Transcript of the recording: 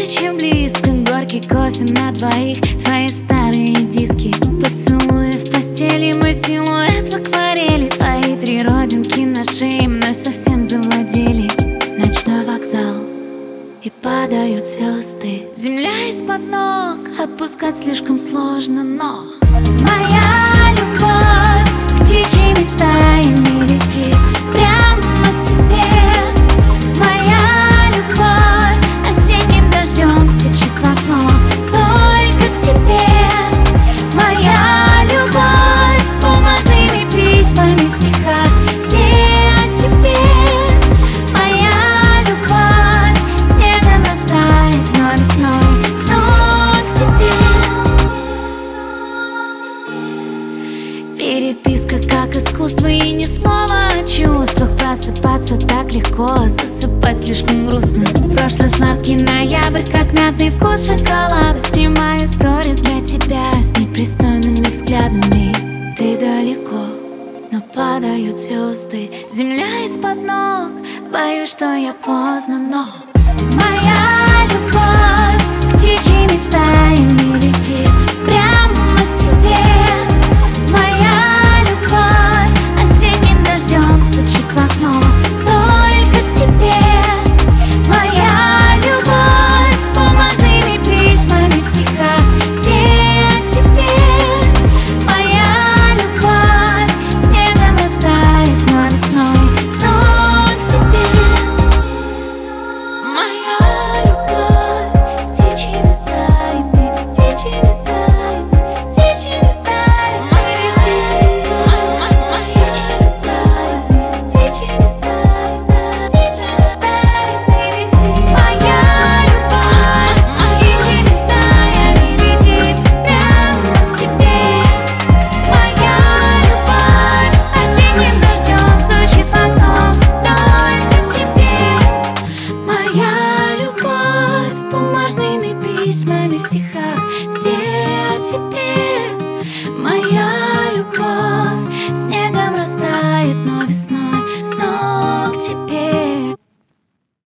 чем близко. Горький кофе на двоих, твои старые диски, поцелуи в постели, мой силуэт в акварели. Твои 3 родинки на шее мной совсем завладели. Ночной вокзал, и падают звезды, земля из-под ног. Отпускать слишком сложно, но моя любовь птичьими стаями летит прямо к тебе. Моя любовь осенним дождем стучит в окно только к тебе. Моя любовь бумажными письмами в стихах, все о тебе. Моя любовь снегом растает, но весной снова к тебе. Переписка как искусство, и ни слова о чувствах. Просыпаться так легко, засыпать слишком грустно. Прошлый сладкий ноябрь, как мятный вкус шоколада. Снимаю сторис для тебя с непристойными взглядами. Ты далеко, но падают звезды, земля из-под ног. Боюсь, что я поздно, но моя любовь птичьими стаями летит прямо к тебе. Моя любовь осенним дождем стучит в окно только к тебе. Моя любовь бумажными письмами в стихах, все о тебе. Моя любовь снегом растает, но весной снова к тебе. Моя любовь птичьими стаями, птичьими стаями, птичьими стаями летит. Птичьими стаями, птичьими стаями, птичьими стаями летит. Моя любовь птичьими стаями летит прямо к тебе. Моя любовь осенним дождем стучит в окно только к тебе. Моя любовь бумажными письмами в стихах, все о тебе.